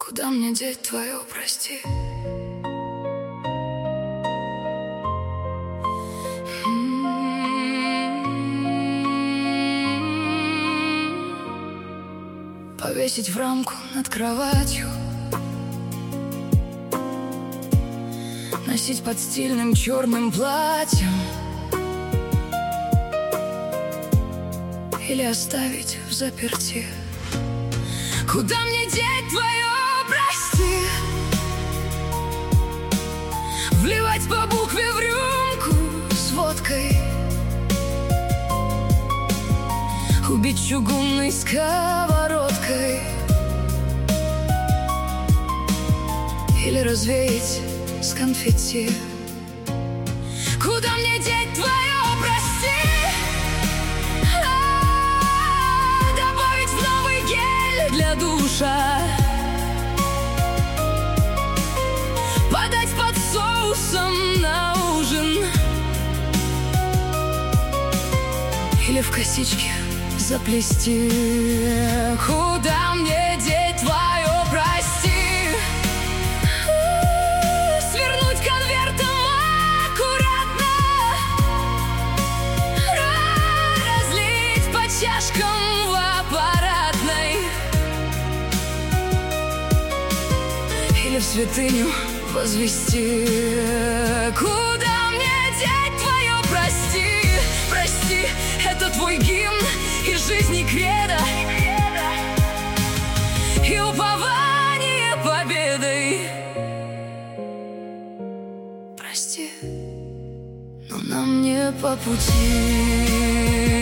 Куда мне деть твое прости? Повесить в рамку над кроватью, носить под стильным черным платьем или оставить взаперти? Куда мне деть твое прости? Вливать по букве в рюмку с водкой, убить чугунной сковородкой или развеять с конфетти? Куда мне деть твое прости? Добавить в новый гель для душа, подать под соусом на ужин или в косички заплести? Куда мне деть твое прости? Свернуть конвертом аккуратно, разлить по чашкам в аппаратной или в святыню возвести? Куда мне деть твое прости? Прости, это твой гимн и жизни кредо, и упование победой. Прости, но нам не по пути.